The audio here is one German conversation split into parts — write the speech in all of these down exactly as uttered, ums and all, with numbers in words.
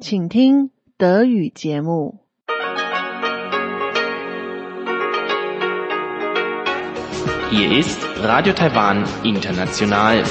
请听德语节目。 Hier ist Radio Taiwan International.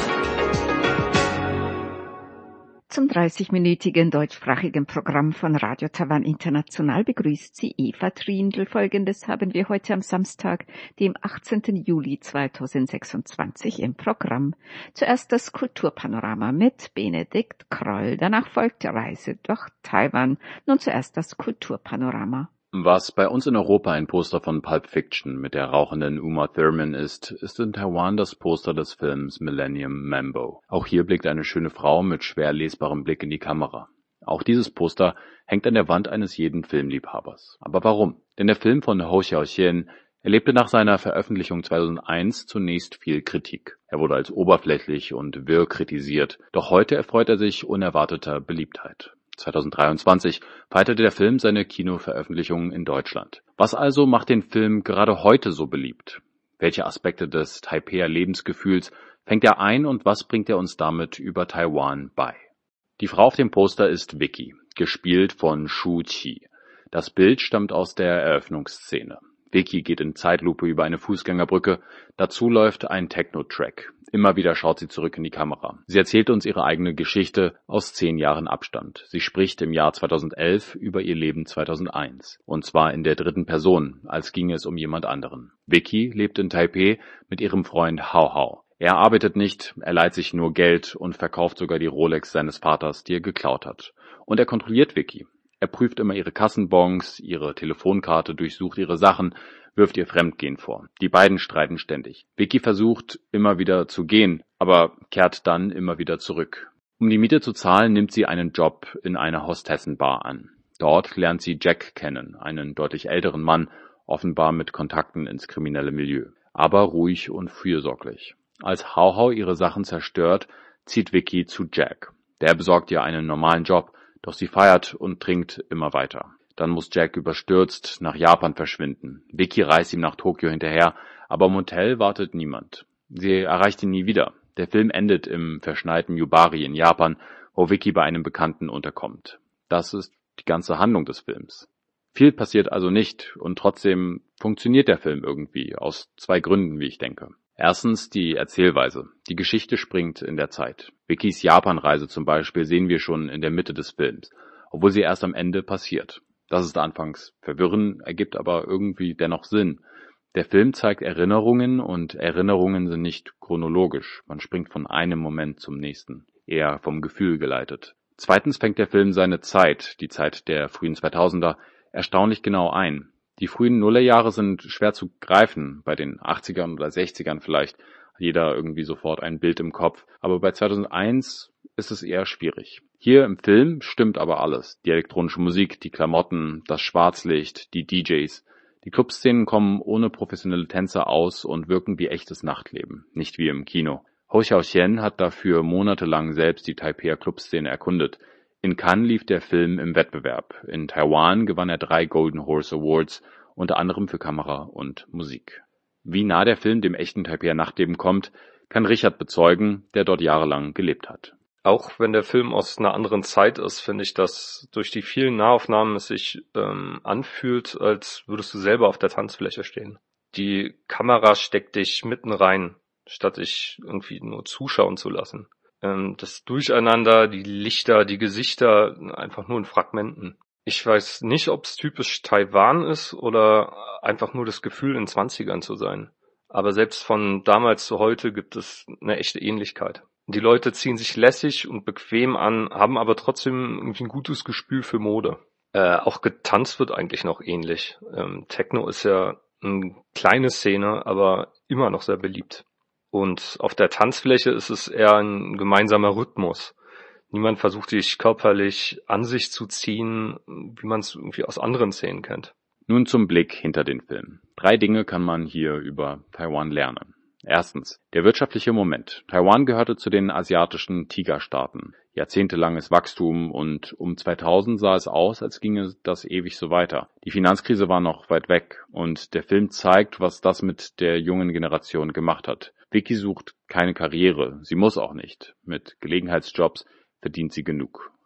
Zum dreißigminütigen deutschsprachigen Programm von Radio Taiwan International begrüßt Sie Eva Trindl. Folgendes haben wir heute am Samstag, dem achtzehnten Juli zweitausendsechsundzwanzig im Programm. Zuerst das Kulturpanorama mit Benedikt Kroll. Danach folgt die Reise durch Taiwan. Nun zuerst das Kulturpanorama. Was bei uns in Europa ein Poster von Pulp Fiction mit der rauchenden Uma Thurman ist, ist in Taiwan das Poster des Films Millennium Mambo. Auch hier blickt eine schöne Frau mit schwer lesbarem Blick in die Kamera. Auch dieses Poster hängt an der Wand eines jeden Filmliebhabers. Aber warum? Denn der Film von Hou Hsiao-hsien erlebte nach seiner Veröffentlichung zweitausendeins zunächst viel Kritik. Er wurde als oberflächlich und wirr kritisiert, doch heute erfreut er sich unerwarteter Beliebtheit. zweitausenddreiundzwanzig feierte der Film seine Kinoveröffentlichung in Deutschland. Was also macht den Film gerade heute so beliebt? Welche Aspekte des Taipeher Lebensgefühls fängt er ein und was bringt er uns damit über Taiwan bei? Die Frau auf dem Poster ist Vicky, gespielt von Shu Qi. Das Bild stammt aus der Eröffnungsszene. Vicky geht in Zeitlupe über eine Fußgängerbrücke, dazu läuft ein Techno-Track. Immer wieder schaut sie zurück in die Kamera. Sie erzählt uns ihre eigene Geschichte aus zehn Jahren Abstand. Sie spricht im Jahr zweitausendelf über ihr Leben zweitausendeins. Und zwar in der dritten Person, als ginge es um jemand anderen. Vicky lebt in Taipeh mit ihrem Freund Hao Hao. Er arbeitet nicht, er leiht sich nur Geld und verkauft sogar die Rolex seines Vaters, die er geklaut hat. Und er kontrolliert Vicky. Er prüft immer ihre Kassenbons, ihre Telefonkarte, durchsucht ihre Sachen, wirft ihr Fremdgehen vor. Die beiden streiten ständig. Vicky versucht immer wieder zu gehen, aber kehrt dann immer wieder zurück. Um die Miete zu zahlen, nimmt sie einen Job in einer Hostessenbar an. Dort lernt sie Jack kennen, einen deutlich älteren Mann, offenbar mit Kontakten ins kriminelle Milieu, aber ruhig und fürsorglich. Als Hao Hao ihre Sachen zerstört, zieht Vicky zu Jack. Der besorgt ihr einen normalen Job, doch sie feiert und trinkt immer weiter. Dann muss Jack überstürzt nach Japan verschwinden. Vicky reist ihm nach Tokio hinterher, aber im Hotel wartet niemand. Sie erreicht ihn nie wieder. Der Film endet im verschneiten Yubari in Japan, wo Vicky bei einem Bekannten unterkommt. Das ist die ganze Handlung des Films. Viel passiert also nicht und trotzdem funktioniert der Film irgendwie, aus zwei Gründen, wie ich denke. Erstens die Erzählweise. Die Geschichte springt in der Zeit. Vickys Japanreise zum Beispiel sehen wir schon in der Mitte des Films, obwohl sie erst am Ende passiert. Das ist anfangs verwirrend, ergibt aber irgendwie dennoch Sinn. Der Film zeigt Erinnerungen und Erinnerungen sind nicht chronologisch. Man springt von einem Moment zum nächsten, eher vom Gefühl geleitet. Zweitens fängt der Film seine Zeit, die Zeit der frühen zweitausender, erstaunlich genau ein. Die frühen Nullerjahre sind schwer zu greifen, bei den achtzigern oder sechzigern vielleicht hat jeder irgendwie sofort ein Bild im Kopf, aber bei zweitausendeins ist es eher schwierig. Hier im Film stimmt aber alles. Die elektronische Musik, die Klamotten, das Schwarzlicht, die D Js. Die Clubszenen kommen ohne professionelle Tänzer aus und wirken wie echtes Nachtleben, nicht wie im Kino. Hou Hsiao-hsien hat dafür monatelang selbst die Taipeher Clubszene erkundet. In Cannes lief der Film im Wettbewerb. In Taiwan gewann er drei Golden Horse Awards, unter anderem für Kamera und Musik. Wie nah der Film dem echten Taipeher Nachtleben kommt, kann Richard bezeugen, der dort jahrelang gelebt hat. Auch wenn der Film aus einer anderen Zeit ist, finde ich, dass durch die vielen Nahaufnahmen es sich ähm, anfühlt, als würdest du selber auf der Tanzfläche stehen. Die Kamera steckt dich mitten rein, statt dich irgendwie nur zuschauen zu lassen. Ähm, das Durcheinander, die Lichter, die Gesichter, einfach nur in Fragmenten. Ich weiß nicht, ob es typisch Taiwan ist oder einfach nur das Gefühl, in zwanzigern zu sein. Aber selbst von damals zu heute gibt es eine echte Ähnlichkeit. Die Leute ziehen sich lässig und bequem an, haben aber trotzdem irgendwie ein gutes Gespür für Mode. Äh, auch getanzt wird eigentlich noch ähnlich. Ähm, Techno ist ja eine kleine Szene, aber immer noch sehr beliebt. Und auf der Tanzfläche ist es eher ein gemeinsamer Rhythmus. Niemand versucht sich körperlich an sich zu ziehen, wie man es irgendwie aus anderen Szenen kennt. Nun zum Blick hinter den Film. Drei Dinge kann man hier über Taiwan lernen. Erstens, der wirtschaftliche Moment. Taiwan gehörte zu den asiatischen Tigerstaaten. Jahrzehntelanges Wachstum und um zweitausend sah es aus, als ginge das ewig so weiter. Die Finanzkrise war noch weit weg und der Film zeigt, was das mit der jungen Generation gemacht hat. Vicky sucht keine Karriere, sie muss auch nicht. Mit Gelegenheitsjobs verdient sie genug.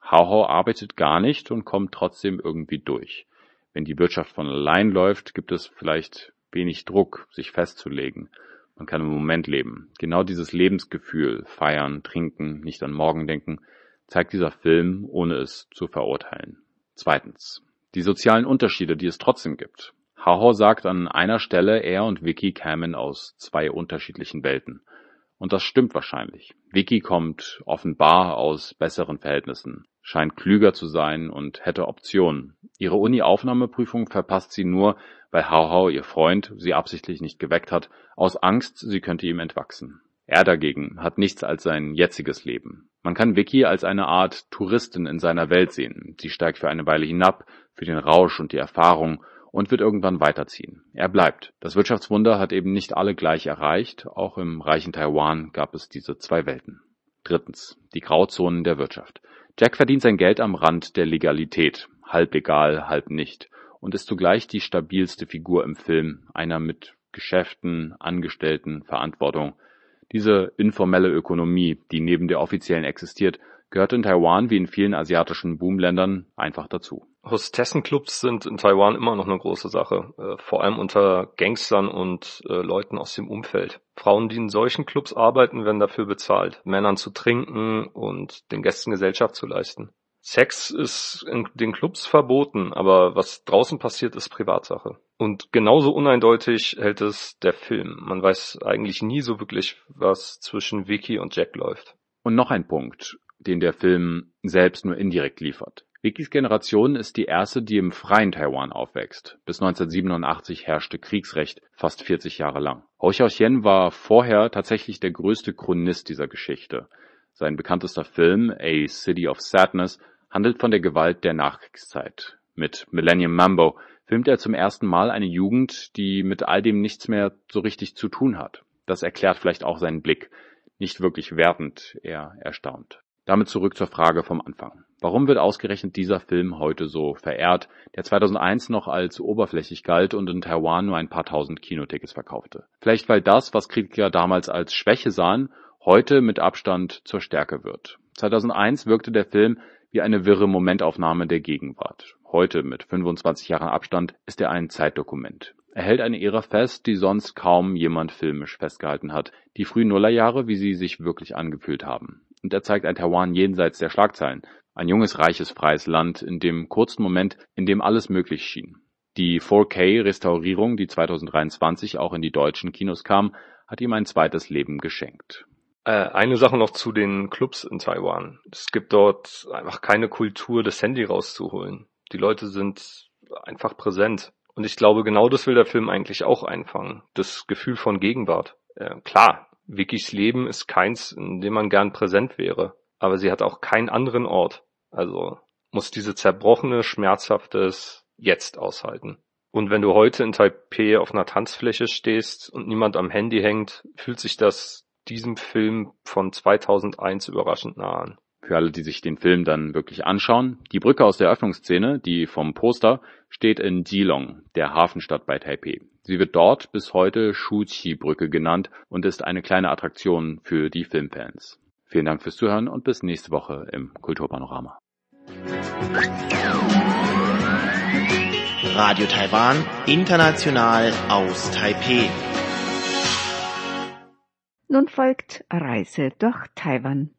Hao Hao arbeitet gar nicht und kommt trotzdem irgendwie durch. Wenn die Wirtschaft von allein läuft, gibt es vielleicht wenig Druck, sich festzulegen. Man kann im Moment leben. Genau dieses Lebensgefühl, feiern, trinken, nicht an morgen denken, zeigt dieser Film, ohne es zu verurteilen. Zweitens. Die sozialen Unterschiede, die es trotzdem gibt. Hao Hao sagt an einer Stelle, er und Vicky kämen aus zwei unterschiedlichen Welten. Und das stimmt wahrscheinlich. Vicky kommt offenbar aus besseren Verhältnissen, scheint klüger zu sein und hätte Optionen. Ihre Uni-Aufnahmeprüfung verpasst sie nur, weil Hao Hao, ihr Freund, sie absichtlich nicht geweckt hat, aus Angst, sie könnte ihm entwachsen. Er dagegen hat nichts als sein jetziges Leben. Man kann Vicky als eine Art Touristin in seiner Welt sehen. Sie steigt für eine Weile hinab, für den Rausch und die Erfahrung, und wird irgendwann weiterziehen. Er bleibt. Das Wirtschaftswunder hat eben nicht alle gleich erreicht. Auch im reichen Taiwan gab es diese zwei Welten. Drittens. Die Grauzonen der Wirtschaft. Jack verdient sein Geld am Rand der Legalität. Halb legal, halb nicht. Und ist zugleich die stabilste Figur im Film. Einer mit Geschäften, Angestellten, Verantwortung. Diese informelle Ökonomie, die neben der offiziellen existiert, gehört in Taiwan wie in vielen asiatischen Boomländern einfach dazu. Hostessenclubs sind in Taiwan immer noch eine große Sache, äh, vor allem unter Gangstern und äh, Leuten aus dem Umfeld. Frauen, die in solchen Clubs arbeiten, werden dafür bezahlt, Männern zu trinken und den Gästen Gesellschaft zu leisten. Sex ist in den Clubs verboten, aber was draußen passiert, ist Privatsache. Und genauso uneindeutig hält es der Film. Man weiß eigentlich nie so wirklich, was zwischen Vicky und Jack läuft. Und noch ein Punkt, den der Film selbst nur indirekt liefert. Vickys Generation ist die erste, die im freien Taiwan aufwächst. Bis neunzehnhundertsiebenundachtzig herrschte Kriegsrecht, fast vierzig Jahre lang. Hou Xiaoxian war vorher tatsächlich der größte Chronist dieser Geschichte. Sein bekanntester Film, A City of Sadness, handelt von der Gewalt der Nachkriegszeit. Mit Millennium Mambo filmt er zum ersten Mal eine Jugend, die mit all dem nichts mehr so richtig zu tun hat. Das erklärt vielleicht auch seinen Blick. Nicht wirklich wertend, eher erstaunt. Damit zurück zur Frage vom Anfang. Warum wird ausgerechnet dieser Film heute so verehrt, der zweitausendeins noch als oberflächlich galt und in Taiwan nur ein paar tausend Kinotickets verkaufte? Vielleicht weil das, was Kritiker damals als Schwäche sahen, heute mit Abstand zur Stärke wird. zweitausendeins wirkte der Film wie eine wirre Momentaufnahme der Gegenwart. Heute, mit fünfundzwanzig Jahren Abstand, ist er ein Zeitdokument. Er hält eine Ära fest, die sonst kaum jemand filmisch festgehalten hat. Die frühen Nullerjahre, wie sie sich wirklich angefühlt haben. Und er zeigt ein Taiwan jenseits der Schlagzeilen. Ein junges, reiches, freies Land, in dem kurzen Moment, in dem alles möglich schien. Die vier K-Restaurierung, die zweitausenddreiundzwanzig auch in die deutschen Kinos kam, hat ihm ein zweites Leben geschenkt. Äh, eine Sache noch zu den Clubs in Taiwan. Es gibt dort einfach keine Kultur, das Handy rauszuholen. Die Leute sind einfach präsent. Und ich glaube, genau das will der Film eigentlich auch einfangen. Das Gefühl von Gegenwart. Äh, klar, Vickys Leben ist keins, in dem man gern präsent wäre. Aber sie hat auch keinen anderen Ort. Also muss diese zerbrochene, schmerzhaftes Jetzt aushalten. Und wenn du heute in Taipeh auf einer Tanzfläche stehst und niemand am Handy hängt, fühlt sich das diesem Film von zweitausendeins überraschend nah an. Für alle, die sich den Film dann wirklich anschauen, die Brücke aus der Eröffnungsszene, die vom Poster, steht in Keelung, der Hafenstadt bei Taipeh. Sie wird dort bis heute Shu-Qi-Brücke genannt und ist eine kleine Attraktion für die Filmfans. Vielen Dank fürs Zuhören und bis nächste Woche im Kulturpanorama. Radio Taiwan, international aus Taipeh. Nun folgt Reise durch Taiwan.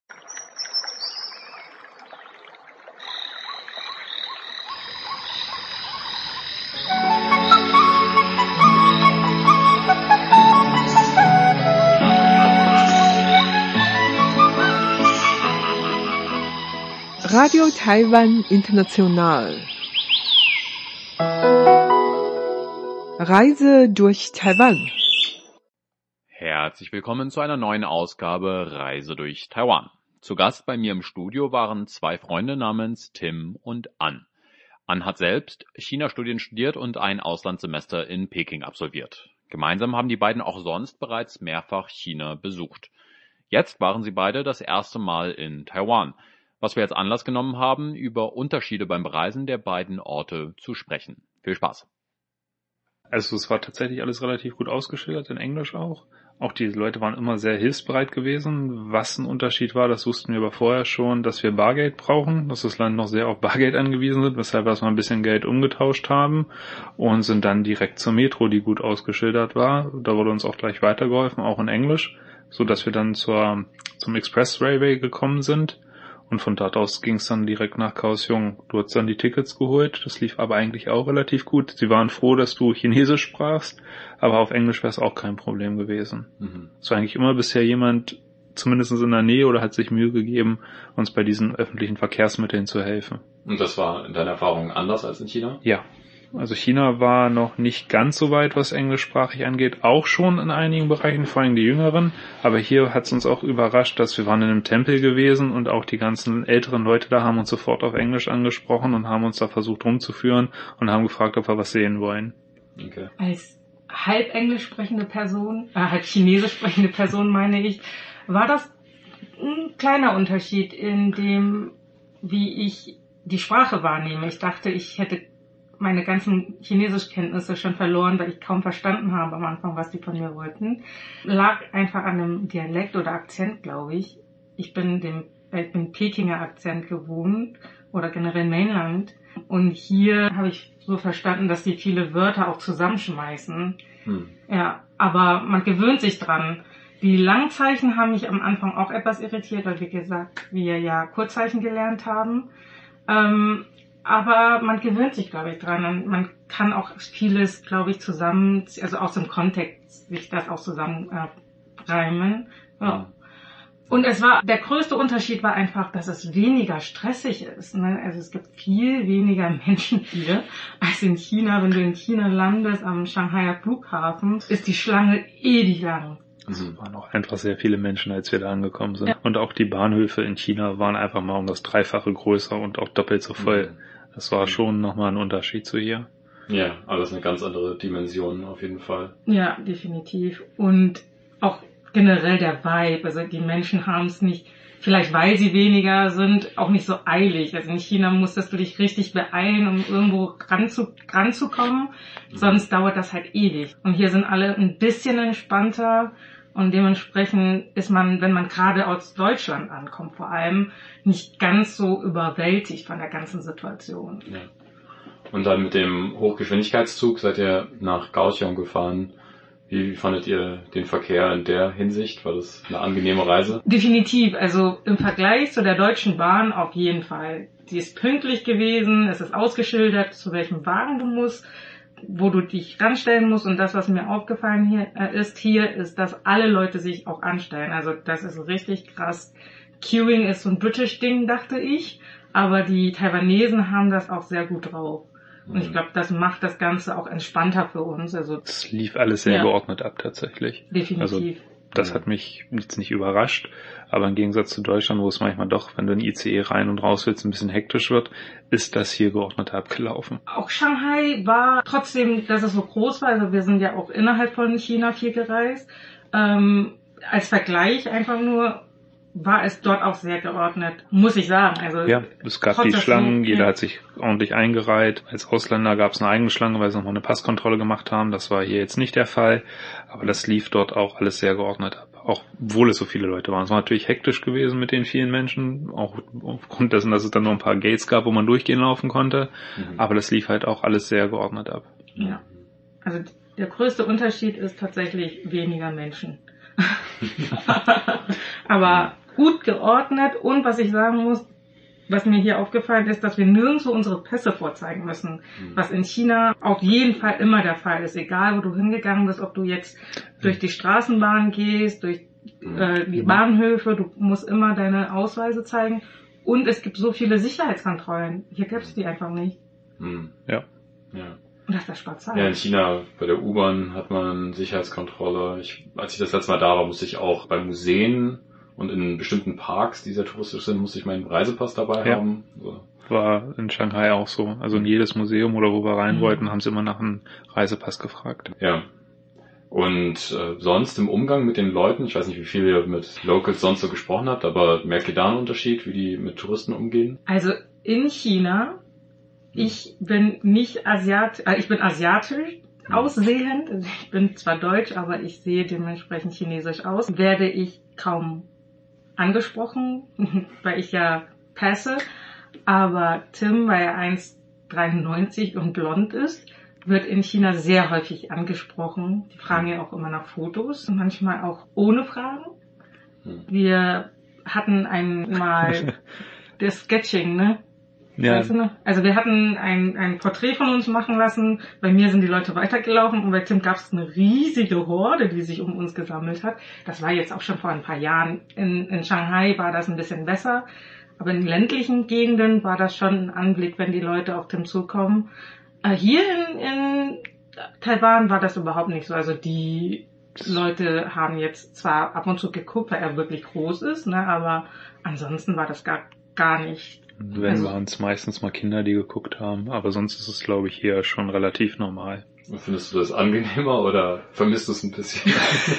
Radio Taiwan International. Reise durch Taiwan. Herzlich willkommen zu einer neuen Ausgabe Reise durch Taiwan. Zu Gast bei mir im Studio waren zwei Freunde namens Tim und An. An hat selbst China-Studien studiert und ein Auslandssemester in Peking absolviert. Gemeinsam haben die beiden auch sonst bereits mehrfach China besucht. Jetzt waren sie beide das erste Mal in Taiwan, was wir jetzt Anlass genommen haben, über Unterschiede beim Bereisen der beiden Orte zu sprechen. Viel Spaß! Also es war tatsächlich alles relativ gut ausgeschildert, in Englisch auch. Auch die Leute waren immer sehr hilfsbereit gewesen. Was ein Unterschied war, das wussten wir aber vorher schon, dass wir Bargeld brauchen, dass das Land noch sehr auf Bargeld angewiesen ist, weshalb wir erstmal ein bisschen Geld umgetauscht haben und sind dann direkt zur Metro, die gut ausgeschildert war. Da wurde uns auch gleich weitergeholfen, auch in Englisch, so dass wir dann zur zum Express Railway gekommen sind. Und von dort aus ging es dann direkt nach Kaohsiung. Du hast dann die Tickets geholt, das lief aber eigentlich auch relativ gut. Sie waren froh, dass du Chinesisch sprachst, aber auf Englisch wäre es auch kein Problem gewesen. Mhm. Es war eigentlich immer bisher jemand, zumindest in der Nähe, oder hat sich Mühe gegeben, uns bei diesen öffentlichen Verkehrsmitteln zu helfen. Und das war in deiner Erfahrung anders als in China? Ja. Also China war noch nicht ganz so weit, was englischsprachig angeht, auch schon in einigen Bereichen, vor allem die Jüngeren. Aber hier hat es uns auch überrascht, dass wir waren in einem Tempel gewesen und auch die ganzen älteren Leute da haben uns sofort auf Englisch angesprochen und haben uns da versucht rumzuführen und haben gefragt, ob wir was sehen wollen. Okay. Als halb englisch sprechende Person, äh, halb chinesisch sprechende Person meine ich, war das ein kleiner Unterschied in dem, wie ich die Sprache wahrnehme. Ich dachte, ich hätte meine ganzen Chinesischkenntnisse schon verloren, weil ich kaum verstanden habe am Anfang, was die von mir wollten. Lag einfach an einem Dialekt oder Akzent, glaube ich. Ich bin dem, ich bin Pekinger Akzent gewohnt oder generell Mainland. Und hier habe ich so verstanden, dass die viele Wörter auch zusammenschmeißen. Hm. Ja, aber man gewöhnt sich dran. Die Langzeichen haben mich am Anfang auch etwas irritiert, weil wie gesagt, wir ja Kurzzeichen gelernt haben. Ähm, Aber man gewöhnt sich, glaube ich, dran. Und man kann auch vieles, glaube ich, zusammen, also aus dem Kontext, sich das auch zusammen äh, reimen. Ja. Und es war, der größte Unterschied war einfach, dass es weniger stressig ist. Ne? Also es gibt viel weniger Menschen hier als in China. Wenn du in China landest, am Shanghaier Flughafen, ist die Schlange ewig lang. Es waren auch einfach sehr viele Menschen, als wir da angekommen sind. Ja. Und auch die Bahnhöfe in China waren einfach mal um das Dreifache größer und auch doppelt so voll. Mhm. Das war schon nochmal ein Unterschied zu hier. Ja, alles eine ganz andere Dimension auf jeden Fall. Ja, definitiv. Und auch generell der Vibe. Also die Menschen haben es nicht, vielleicht weil sie weniger sind, auch nicht so eilig. Also in China musstest du dich richtig beeilen, um irgendwo ranzu, ranzukommen. Mhm. Sonst dauert das halt ewig. Und hier sind alle ein bisschen entspannter. Und dementsprechend ist man, wenn man gerade aus Deutschland ankommt, vor allem nicht ganz so überwältigt von der ganzen Situation. Ja. Und dann mit dem Hochgeschwindigkeitszug seid ihr nach Kaohsiung gefahren. Wie fandet ihr den Verkehr in der Hinsicht? War das eine angenehme Reise? Definitiv. Also im Vergleich zu der Deutschen Bahn auf jeden Fall. Sie ist pünktlich gewesen, es ist ausgeschildert, zu welchem Wagen du musst, wo du dich ranstellen musst. Und das, was mir aufgefallen hier äh, ist, hier ist, dass alle Leute sich auch anstellen. Also das ist richtig krass. Queuing ist so ein British-Ding, dachte ich. Aber die Taiwanesen haben das auch sehr gut drauf. Und ich glaube, das macht das Ganze auch entspannter für uns. Also es lief alles sehr ja. geordnet ab tatsächlich. Definitiv. Also das hat mich jetzt nicht überrascht, aber im Gegensatz zu Deutschland, wo es manchmal doch, wenn du in I C E rein und raus willst, ein bisschen hektisch wird, ist das hier geordnet abgelaufen. Auch Shanghai war trotzdem, dass es so groß war, also wir sind ja auch innerhalb von China viel gereist, ähm, als Vergleich einfach nur war es dort auch sehr geordnet, muss ich sagen. Also ja, es gab die Schlangen, jeder hat sich ordentlich eingereiht. Als Ausländer gab es eine eigene Schlange, weil sie nochmal eine Passkontrolle gemacht haben. Das war hier jetzt nicht der Fall, aber das lief dort auch alles sehr geordnet ab. Auch obwohl es so viele Leute waren. Es war natürlich hektisch gewesen mit den vielen Menschen, auch aufgrund dessen, dass es dann nur ein paar Gates gab, wo man durchgehen laufen konnte. Mhm. Aber das lief halt auch alles sehr geordnet ab. Ja, also der größte Unterschied ist tatsächlich weniger Menschen. Aber gut geordnet, und was ich sagen muss, was mir hier aufgefallen ist, dass wir nirgendwo unsere Pässe vorzeigen müssen, was in China auf jeden Fall immer der Fall ist, egal wo du hingegangen bist, ob du jetzt durch die Straßenbahn gehst, durch äh, die Bahnhöfe, du musst immer deine Ausweise zeigen, und es gibt so viele Sicherheitskontrollen, hier gäbe es die einfach nicht. Ja. Ja. Und das ist das Spaß. Ja, in China bei der U-Bahn hat man Sicherheitskontrolle. Ich, als ich das letzte Mal da war, musste ich auch bei Museen und in bestimmten Parks, die sehr touristisch sind, musste ich meinen Reisepass dabei ja. haben. So. War in Shanghai auch so. Also in jedes Museum oder wo wir rein mhm. wollten, haben sie immer nach einem Reisepass gefragt. Ja. Und äh, sonst im Umgang mit den Leuten, ich weiß nicht, wie viel ihr mit Locals sonst so gesprochen habt, aber merkt ihr da einen Unterschied, wie die mit Touristen umgehen? Also in China, ich bin nicht Asiat, äh, ich bin asiatisch, aussehend, also ich bin zwar deutsch, aber ich sehe dementsprechend chinesisch aus, werde ich kaum angesprochen, weil ich ja passe. Aber Tim, weil er eins Komma dreiundneunzig und blond ist, wird in China sehr häufig angesprochen. Die fragen ja auch immer nach Fotos, manchmal auch ohne Fragen. Wir hatten einmal das Sketching, ne? Ja. Weißt du noch? Also wir hatten ein, ein Porträt von uns machen lassen. Bei mir sind die Leute weitergelaufen und bei Tim gab es eine riesige Horde, die sich um uns gesammelt hat. Das war jetzt auch schon vor ein paar Jahren. In, in Shanghai war das ein bisschen besser. Aber in ländlichen Gegenden war das schon ein Anblick, wenn die Leute auf Tim zukommen. Äh, hier in, in Taiwan war das überhaupt nicht so. Also die Leute haben jetzt zwar ab und zu geguckt, weil er wirklich groß ist, ne, aber ansonsten war das gar, gar nicht. Wenn also, waren es meistens mal Kinder, die geguckt haben, aber sonst ist es, glaube ich, hier schon relativ normal. Findest du das angenehmer oder vermisst du es ein bisschen?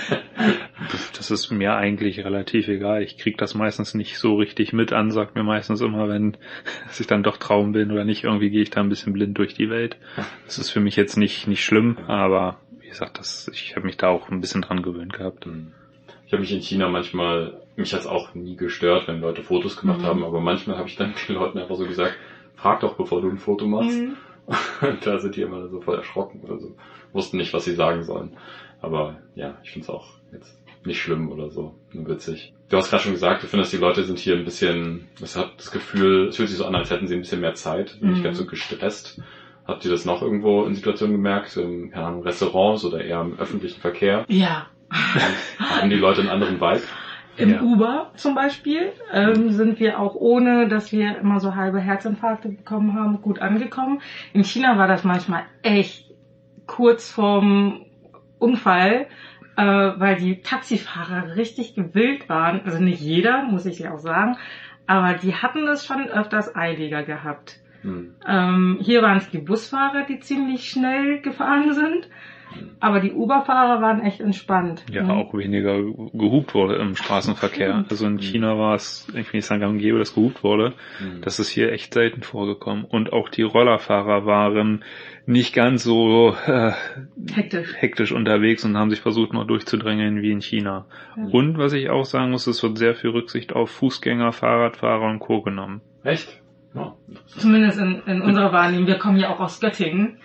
Das ist mir eigentlich relativ egal. Ich krieg das meistens nicht so richtig mit an, sagt mir meistens immer, wenn dass ich dann doch Traum bin oder nicht. Irgendwie gehe ich da ein bisschen blind durch die Welt. Das ist für mich jetzt nicht nicht schlimm, aber wie gesagt, das, ich habe mich da auch ein bisschen dran gewöhnt gehabt. Ich habe mich in China manchmal, mich hat's auch nie gestört, wenn Leute Fotos gemacht mhm. haben, aber manchmal habe ich dann den Leuten einfach so gesagt, frag doch, bevor du ein Foto machst. Mhm. Und da sind die immer so voll erschrocken oder so. Wussten nicht, was sie sagen sollen. Aber ja, ich finde es auch jetzt nicht schlimm oder so. Nur witzig. Du hast gerade schon gesagt, du findest, die Leute sind hier ein bisschen, es hat das Gefühl, es fühlt sich so an, als hätten sie ein bisschen mehr Zeit, mhm. nicht ganz so gestresst. Habt ihr das noch irgendwo in Situationen gemerkt, in, keine Ahnung, Restaurants oder eher im öffentlichen Verkehr? Ja. Haben die Leute einen anderen Vibe? Im Ja. Uber zum Beispiel ähm, sind wir auch, ohne dass wir immer so halbe Herzinfarkte bekommen haben, gut angekommen. In China war das manchmal echt kurz vorm Unfall, äh, weil die Taxifahrer richtig gewillt waren. Also nicht jeder, muss ich ja auch sagen, aber die hatten es schon öfters eiliger gehabt. Hm. Ähm, hier waren es die Busfahrer, die ziemlich schnell gefahren sind. Aber die Uber-Fahrer waren echt entspannt. Ja, ne? auch weniger gehupt wurde im Straßenverkehr. Also in China war es, ich will nicht sagen, gang und gäbe, dass gehupt wurde. Mhm. Das ist hier echt selten vorgekommen. Und auch die Rollerfahrer waren nicht ganz so äh, hektisch. hektisch unterwegs und haben sich versucht, noch durchzudrängeln wie in China. Ja. Und was ich auch sagen muss, es wird sehr viel Rücksicht auf Fußgänger, Fahrradfahrer und Co. genommen. Echt? Ja. Zumindest in, in unserer Wahrnehmung. Wir kommen ja auch aus Göttingen.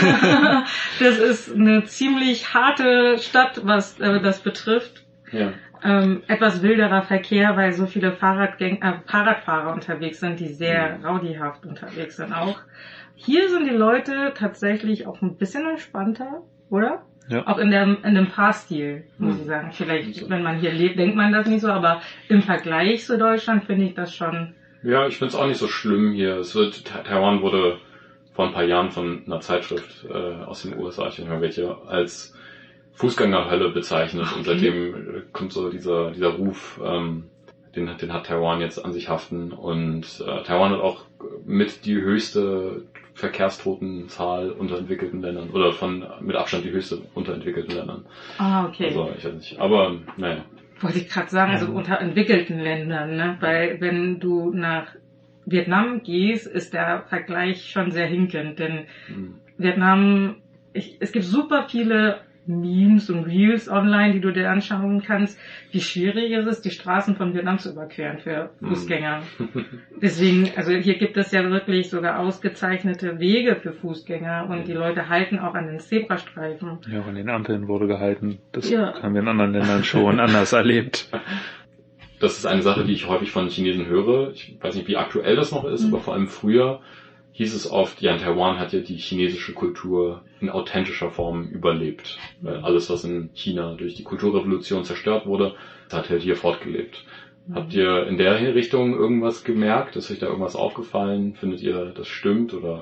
Das ist eine ziemlich harte Stadt, was äh, das betrifft. Ja. Ähm, etwas wilderer Verkehr, weil so viele Fahrradgäng- äh, Fahrradfahrer unterwegs sind, die sehr ja. rowdyhaft unterwegs sind auch. Hier sind die Leute tatsächlich auch ein bisschen entspannter, oder? Ja. Auch in dem, in dem Fahrstil, muss mhm. ich sagen. Vielleicht, wenn man hier lebt, denkt man das nicht so, aber im Vergleich zu Deutschland finde ich das schon. Ja, ich finde es auch nicht so schlimm hier. Es wird, Taiwan wurde vor ein paar Jahren von einer Zeitschrift äh, aus den U S A, ich weiß nicht mehr welche, als Fußgängerhölle bezeichnet. Okay. Und seitdem äh, kommt so dieser dieser Ruf, ähm, den, den hat Taiwan jetzt an sich haften. Und äh, Taiwan hat auch mit die höchste Verkehrstotenzahl unter entwickelten Ländern oder von mit Abstand die höchste unter entwickelten Ländern. Ah, okay. Also ich weiß nicht. Aber naja. Wollte ich gerade sagen, also unter entwickelten Ländern, ne? Weil wenn du nach Vietnam gehst, ist der Vergleich schon sehr hinkend, denn mhm. Vietnam, ich, es gibt super viele Memes und Reels online, die du dir anschauen kannst, wie schwierig es ist, die Straßen von Vietnam zu überqueren für Fußgänger. Mhm. Deswegen, also hier gibt es ja wirklich sogar ausgezeichnete Wege für Fußgänger und die Leute halten auch an den Zebrastreifen. Ja, an den Ampeln wurde gehalten. Das ja. haben wir in anderen Ländern schon anders erlebt. Das ist eine Sache, die ich häufig von Chinesen höre. Ich weiß nicht, wie aktuell das noch ist, mhm. aber vor allem früher hieß es oft, ja, in Taiwan hat ja die chinesische Kultur in authentischer Form überlebt. Weil alles, was in China durch die Kulturrevolution zerstört wurde, hat halt hier fortgelebt. Mhm. Habt ihr in der Richtung irgendwas gemerkt? Ist euch da irgendwas aufgefallen? Findet ihr, das stimmt oder?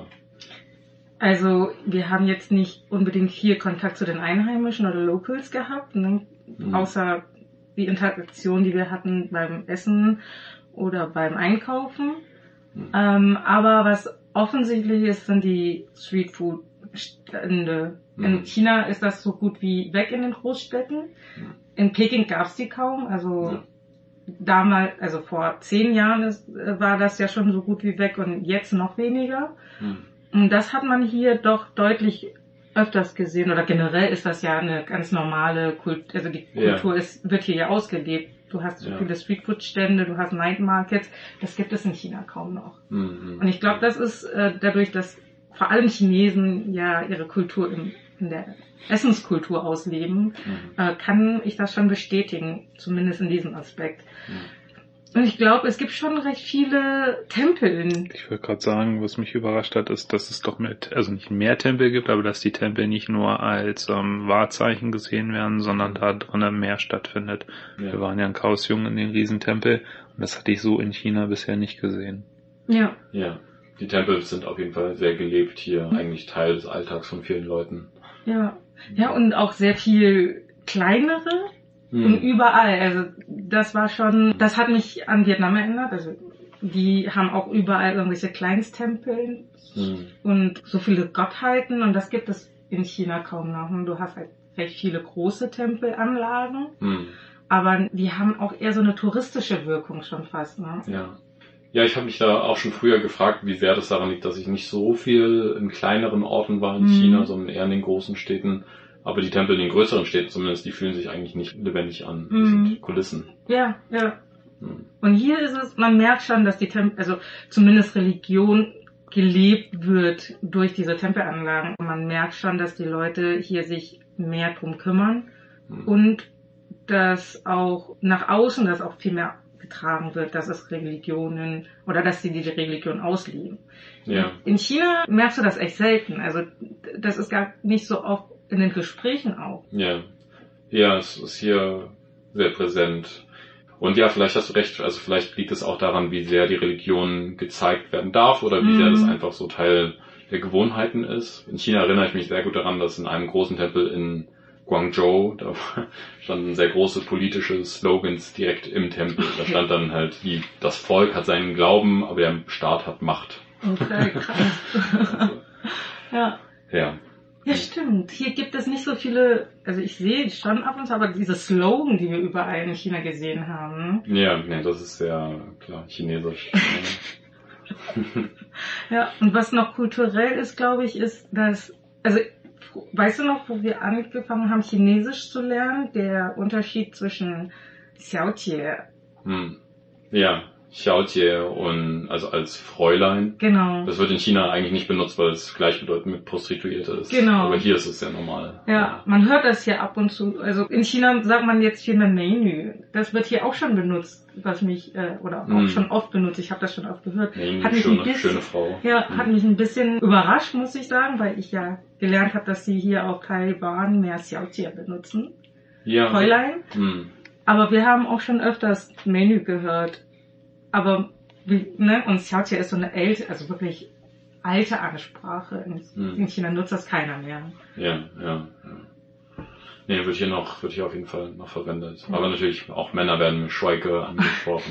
Also, wir haben jetzt nicht unbedingt viel Kontakt zu den Einheimischen oder Locals gehabt, ne? Mhm. Außer die Interaktion, die wir hatten beim Essen oder beim Einkaufen. Mhm. Ähm, aber was offensichtlich ist, sind die Streetfood-Stände. Mhm. In China ist das so gut wie weg in den Großstädten. Mhm. In Peking gab es die kaum. Also ja. damals, also vor zehn Jahren ist, war das ja schon so gut wie weg und jetzt noch weniger. Mhm. Und das hat man hier doch deutlich öfters gesehen, oder generell ist das ja eine ganz normale Kultur, also die Kultur Ja. ist, wird hier ja ausgelebt. Du hast so Ja. viele Streetfood-Stände, du hast Night Markets, das gibt es in China kaum noch. Mhm. Und ich glaube, das ist äh, dadurch, dass vor allem Chinesen ja ihre Kultur im, in der Essenskultur ausleben, Mhm. äh, kann ich das schon bestätigen, zumindest in diesem Aspekt. Mhm. Und ich glaube, es gibt schon recht viele Tempel. Ich würde gerade sagen, was mich überrascht hat, ist, dass es doch mehr, also nicht mehr Tempel gibt, aber dass die Tempel nicht nur als ähm, Wahrzeichen gesehen werden, sondern da drinnen mehr stattfindet. Ja. Wir waren ja in Kaohsiung in den Riesentempel und das hatte ich so in China bisher nicht gesehen. Ja. Ja, die Tempel sind auf jeden Fall sehr gelebt hier, eigentlich Teil des Alltags von vielen Leuten. Ja. Ja, und auch sehr viel kleinere. Und überall, also das war schon, das hat mich an Vietnam erinnert, also die haben auch überall irgendwelche Kleinstempel Hm. und so viele Gottheiten und das gibt es in China kaum noch. Und du hast halt recht viele große Tempelanlagen, Hm. aber die haben auch eher so eine touristische Wirkung schon fast, ne? Ja. Ja, ich habe mich da auch schon früher gefragt, wie sehr das daran liegt, dass ich nicht so viel in kleineren Orten war in Mhm. China, sondern eher in den großen Städten. Aber die Tempel in den größeren Städten zumindest, die fühlen sich eigentlich nicht lebendig an. Die Mhm. sind Kulissen. Ja, ja. Hm. Und hier ist es, man merkt schon, dass die Tempel, also zumindest Religion gelebt wird durch diese Tempelanlagen. Man merkt schon, dass die Leute hier sich mehr drum kümmern Hm. und dass auch nach außen das auch viel mehr getragen wird, dass es Religionen oder dass sie die Religion ausleben. Ja. In China merkst du das echt selten. Also das ist gar nicht so oft in den Gesprächen auch. Ja. Ja, es ist hier sehr präsent. Und ja, vielleicht hast du recht, also vielleicht liegt es auch daran, wie sehr die Religion gezeigt werden darf oder wie Mhm. sehr das einfach so Teil der Gewohnheiten ist. In China erinnere ich mich sehr gut daran, dass in einem großen Tempel in Guangzhou, da standen sehr große politische Slogans direkt im Tempel. Da stand dann halt, wie das Volk hat seinen Glauben, aber der Staat hat Macht. Okay, krass. Ja. Ja. Ja, stimmt. Hier gibt es nicht so viele, also ich sehe schon ab und zu, aber diese Slogan, die wir überall in China gesehen haben. Ja, nee, das ist sehr klar chinesisch. Ja, und was noch kulturell ist, glaube ich, ist, dass, also weißt du noch, wo wir angefangen haben, Chinesisch zu lernen, der Unterschied zwischen Xiaojie, Hm. Ja, Xiaojie und also als Fräulein. genau. Das wird in China eigentlich nicht benutzt, weil es gleichbedeutend mit Prostituierte ist. Genau. Aber hier ist es sehr normal. Ja, man hört das hier ab und zu. Also in China sagt man jetzt viel mehr Menü. Das wird hier auch schon benutzt, was mich, äh, oder auch Mm. schon oft benutzt. Ich habe das schon oft gehört. Nee, Hat mich schöne, ein bisschen, schöne Frau. Ja, Hm. hat mich ein bisschen überrascht, muss ich sagen, weil ich ja gelernt habe, dass sie hier auf Taiwan mehr Xiaojie benutzen. Ja. Fräulein. Hm. Aber wir haben auch schon öfters Menü gehört. Aber, wie, ne, und Xiaojie ist so eine ältere, also wirklich alte Ansprache. In, Hm. in China nutzt das keiner mehr. Ja, ja, ja. Nee, wird hier noch, wird hier auf jeden Fall noch verwendet. Aber natürlich auch Männer werden mit Schweike angesprochen.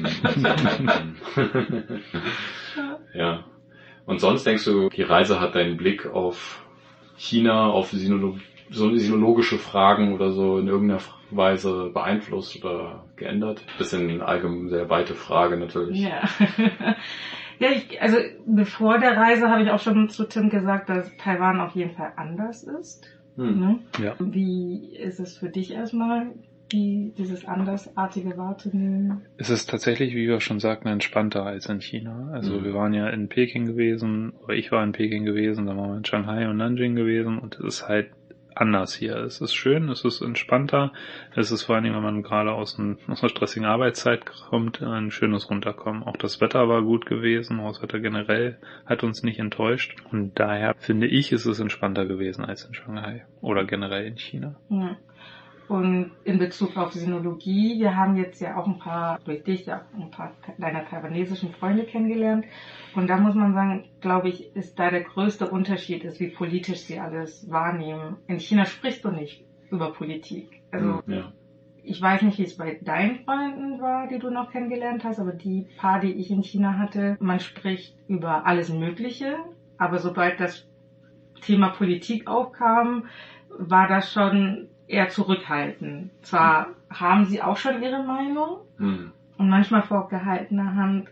Ja. Und sonst denkst du, die Reise hat deinen Blick auf China, auf Sinolo- so sinologische Fragen oder so in irgendeiner Weise beeinflusst oder geändert? Bisschen eine allgemein sehr weite Frage natürlich. Ja. Ja, ich, also bevor der Reise habe ich auch schon zu Tim gesagt, dass Taiwan auf jeden Fall anders ist. Hm. Ne? Ja. Wie ist es für dich erstmal, die, dieses Andersartige wahrzunehmen? Es ist tatsächlich, wie wir schon sagten, entspannter als in China. Also Mhm. wir waren ja in Peking gewesen, oder ich war in Peking gewesen, dann waren wir in Shanghai und Nanjing gewesen und es ist halt anders hier. Es ist schön, es ist entspannter. Es ist vor allen Dingen, wenn man gerade aus, ein, aus einer stressigen Arbeitszeit kommt, ein schönes Runterkommen. Auch das Wetter war gut gewesen, das Wetter generell hat uns nicht enttäuscht. Und daher finde ich, ist es entspannter gewesen als in Shanghai oder generell in China. Ja. Und in Bezug auf Sinologie, wir haben jetzt ja auch ein paar, durch dich ja auch ein paar deiner taiwanesischen Freunde kennengelernt. Und da muss man sagen, glaube ich, ist da der größte Unterschied, ist, wie politisch sie alles wahrnehmen. In China sprichst du nicht über Politik. Also Ja. ich weiß nicht, wie es bei deinen Freunden war, die du noch kennengelernt hast, aber die paar, die ich in China hatte, man spricht über alles Mögliche. Aber sobald das Thema Politik aufkam, war das schon eher zurückhaltend. Zwar haben sie auch schon ihre Meinung Hm. und manchmal vor gehaltener Hand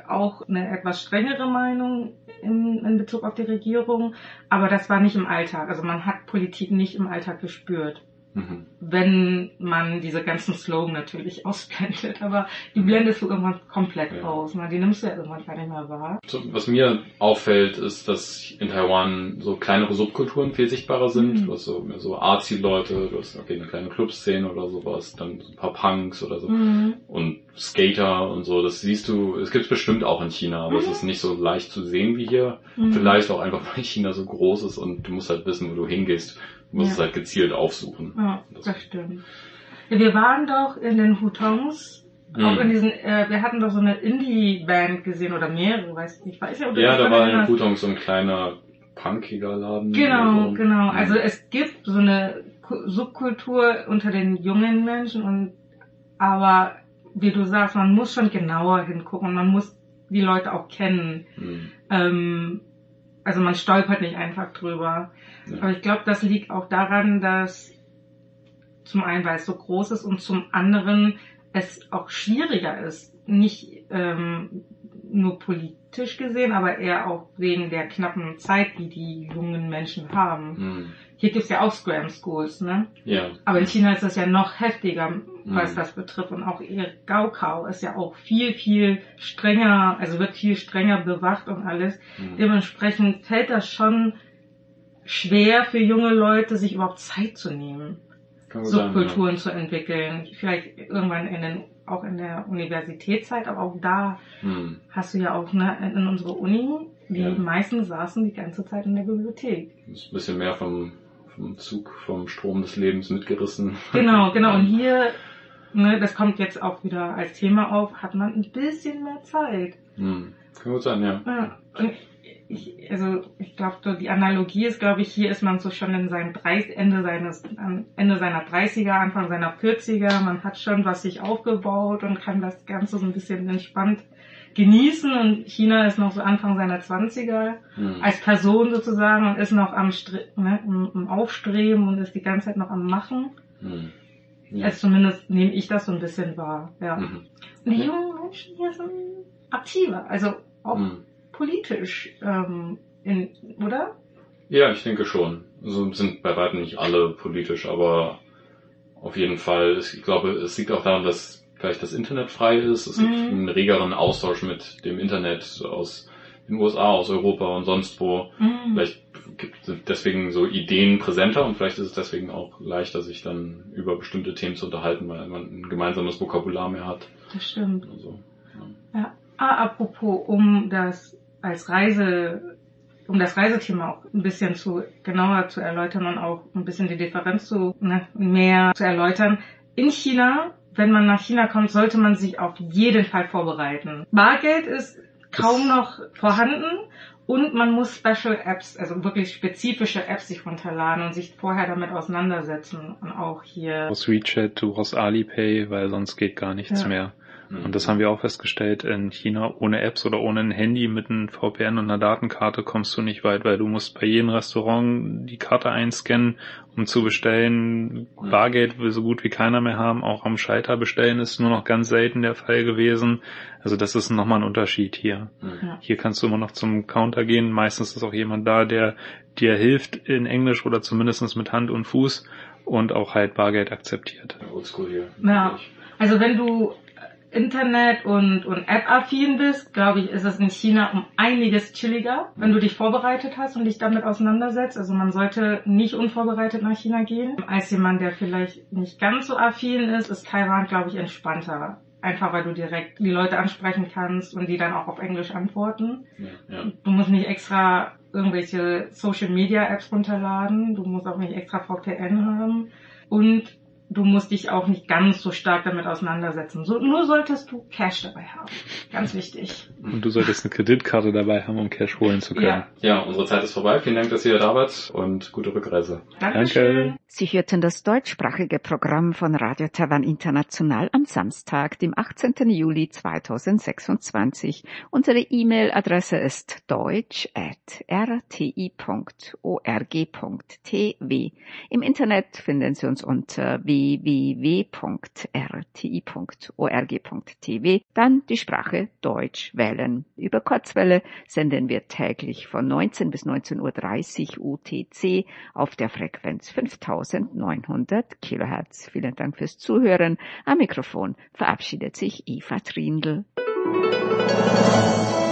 auch eine etwas strengere Meinung in, in Bezug auf die Regierung, aber das war nicht im Alltag. Also man hat Politik nicht im Alltag gespürt. Mhm. Wenn man diese ganzen Slogan natürlich ausblendet, aber die blendest du irgendwann komplett ja. aus. Ne? Die nimmst du ja irgendwann gar nicht mehr wahr. So, was mir auffällt, ist, dass in Taiwan so kleinere Subkulturen viel sichtbarer sind. Mhm. Du hast so, mehr so Arzi-Leute, du hast okay, eine kleine Clubszene oder sowas, dann so ein paar Punks oder so mhm. und Skater und so. Das siehst du, es gibt's bestimmt auch in China, aber mhm. es ist nicht so leicht zu sehen wie hier. Mhm. Vielleicht auch einfach, weil China so groß ist und du musst halt wissen, wo du hingehst. Du musst ja. es halt gezielt aufsuchen. Ja, das, das stimmt. Ja, wir waren doch in den Hutongs, mhm. auch in diesen, äh, wir hatten doch so eine Indie-Band gesehen oder mehrere, weiß ich, ich weiß ja, oder ja, da war in den Hutongs so ein kleiner punkiger Laden. Genau, genau. Also mhm. es gibt so eine Subkultur unter den jungen Menschen und, aber wie du sagst, man muss schon genauer hingucken, man muss die Leute auch kennen. Mhm. Ähm, also man stolpert nicht einfach drüber. Ja. Aber ich glaube, das liegt auch daran, dass zum einen, weil es so groß ist und zum anderen es auch schwieriger ist. Nicht ähm, nur politisch gesehen, aber eher auch wegen der knappen Zeit, die die jungen Menschen haben. Mhm. Hier gibt's ja auch Scram Schools, ne? Ja. Aber in China ist das ja noch heftiger, was mhm. das betrifft. Und auch ihr Gaokao ist ja auch viel, viel strenger, also wird viel strenger bewacht und alles. Mhm. Dementsprechend fällt das schon schwer für junge Leute, sich überhaupt Zeit zu nehmen, Subkulturen ja. zu entwickeln. Vielleicht irgendwann in den, auch in der Universitätszeit, aber auch da hm. hast du ja auch ne, in unserer Uni, die ja. meisten saßen die ganze Zeit in der Bibliothek. Das ist ein bisschen mehr vom, vom Zug, vom Strom des Lebens mitgerissen. Genau, genau. Und hier, ne, das kommt jetzt auch wieder als Thema auf, hat man ein bisschen mehr Zeit. Hm. Kann gut sein, ja. ja. Und Ich, also ich glaube, so die Analogie ist, glaube ich, hier ist man so schon in seinem dreißig, Ende seines Ende seiner dreißiger, Anfang seiner vierziger. Man hat schon was sich aufgebaut und kann das Ganze so ein bisschen entspannt genießen. Und China ist noch so Anfang seiner zwanziger hm. als Person sozusagen und ist noch am Stre- ne, im, im Aufstreben und ist die ganze Zeit noch am Machen. Hm. Ja. Also zumindest nehme ich das so ein bisschen wahr. Ja. Mhm. Und die jungen Menschen hier sind aktiver, also auch hm. politisch, ähm, in, oder? Ja, ich denke schon. Also sind bei weitem nicht alle politisch, aber auf jeden Fall, ich glaube, es liegt auch daran, dass vielleicht das Internet frei ist. Es gibt mhm. einen regeren Austausch mit dem Internet aus den U S A, aus Europa und sonst wo. Mhm. Vielleicht sind deswegen so Ideen präsenter und vielleicht ist es deswegen auch leichter, sich dann über bestimmte Themen zu unterhalten, weil man ein gemeinsames Vokabular mehr hat. Das stimmt. Also, ja. ja. Ah, apropos, um das als Reise, um das Reisethema auch ein bisschen zu genauer zu erläutern und auch ein bisschen die Differenz zu ne, mehr zu erläutern. In China, wenn man nach China kommt, sollte man sich auf jeden Fall vorbereiten. Bargeld ist kaum noch vorhanden und man muss Special Apps, also wirklich spezifische Apps sich runterladen und sich vorher damit auseinandersetzen. Und auch hier aus WeChat, du brauchst Alipay, weil sonst geht gar nichts ja. mehr. Und das haben wir auch festgestellt, in China ohne Apps oder ohne ein Handy mit einem V P N und einer Datenkarte kommst du nicht weit, weil du musst bei jedem Restaurant die Karte einscannen, um zu bestellen. Bargeld will so gut wie keiner mehr haben, auch am Schalter bestellen ist nur noch ganz selten der Fall gewesen. Also das ist nochmal ein Unterschied hier. Ja. Hier kannst du immer noch zum Counter gehen, meistens ist auch jemand da, der dir hilft in Englisch oder zumindest mit Hand und Fuß und auch halt Bargeld akzeptiert. Oldschool hier. Ja, also wenn du Internet- und, und App-affin bist, glaube ich, ist es in China um einiges chilliger, wenn du dich vorbereitet hast und dich damit auseinandersetzt. Also man sollte nicht unvorbereitet nach China gehen. Als jemand, der vielleicht nicht ganz so affin ist, ist Taiwan, glaube ich, entspannter. Einfach, weil du direkt die Leute ansprechen kannst und die dann auch auf Englisch antworten. Ja, ja. Du musst nicht extra irgendwelche Social-Media-Apps runterladen. Du musst auch nicht extra V P N haben. Und du musst dich auch nicht ganz so stark damit auseinandersetzen. So, nur solltest du Cash dabei haben. Ganz wichtig. Und du solltest eine Kreditkarte dabei haben, um Cash holen zu können. Ja, ja, unsere Zeit ist vorbei. Vielen Dank, dass ihr da wart und gute Rückreise. Dankeschön. Danke. Sie hörten das deutschsprachige Programm von Radio Taiwan International am Samstag, dem achtzehnten Juli zweitausendsechsundzwanzig. Unsere E-Mail-Adresse ist deutsch at r t i punkt org punkt t w. Im Internet finden Sie uns unter w w w w punkt r t i punkt org punkt t v, dann die Sprache Deutsch wählen. Über Kurzwelle senden wir täglich von neunzehn bis neunzehn Uhr dreißig U T C auf der Frequenz fünftausendneunhundert Kilohertz. Vielen Dank fürs Zuhören. Am Mikrofon verabschiedet sich Eva Trindl.